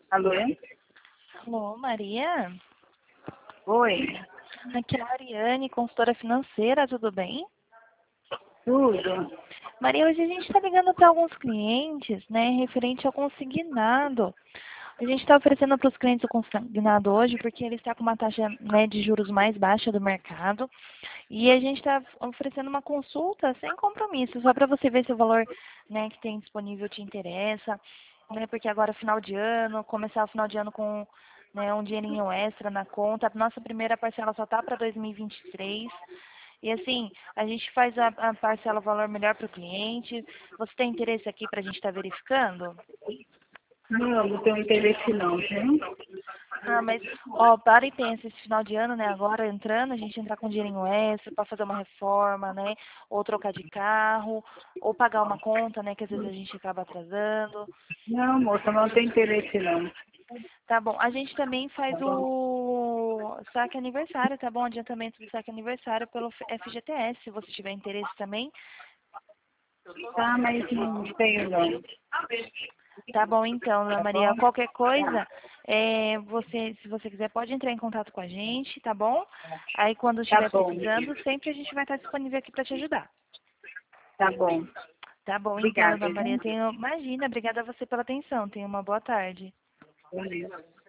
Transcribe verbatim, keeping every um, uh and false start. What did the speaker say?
Alô? Alô, Maria? Oi, Aqui é a Ariane, consultora financeira, tudo bem? tudo? Maria, hoje a gente está ligando para alguns clientes, né, referente ao consignado. A gente está oferecendo para os clientes o consignado hoje porque ele está com uma taxa, né, de juros mais baixa do mercado. E a gente está oferecendo uma consulta sem compromisso, só para você ver se o valor, né, que tem disponível te interessa, né, porque agora é final de ano, começar o final de ano com, né, um dinheirinho extra na conta. Nossa primeira parcela só está para dois mil e vinte e três. E assim, a gente faz a, a parcela valor melhor para o cliente. Você tem interesse aqui para a gente estar verificando? Não, não tenho interesse não, viu? Ah, mas, ó, para e pensa, esse final de ano, né, agora entrando, a gente entrar com dinheirinho extra para fazer uma reforma, né, ou trocar de carro, ou pagar uma conta, né, que às vezes a gente acaba atrasando. Não, moça, não tenho interesse não. Tá bom, a gente também Tá faz bom? o saque aniversário, tá bom? Adiantamento do saque aniversário pelo F G T S, se você tiver interesse também. Tá, mas não tenho não. Tá bom, então, Ana Tá Maria. bom? Qualquer Tá, coisa, é, você, se você quiser, pode entrar em contato com a gente, tá bom? Aí, quando tá estiver bom. precisando, sempre a gente vai estar disponível aqui para te ajudar. Tá bom. Tá bom, então, Obrigada, Ana Maria. viu? Tenho, imagina, obrigada a você pela atenção. Tenha uma boa tarde. Beleza.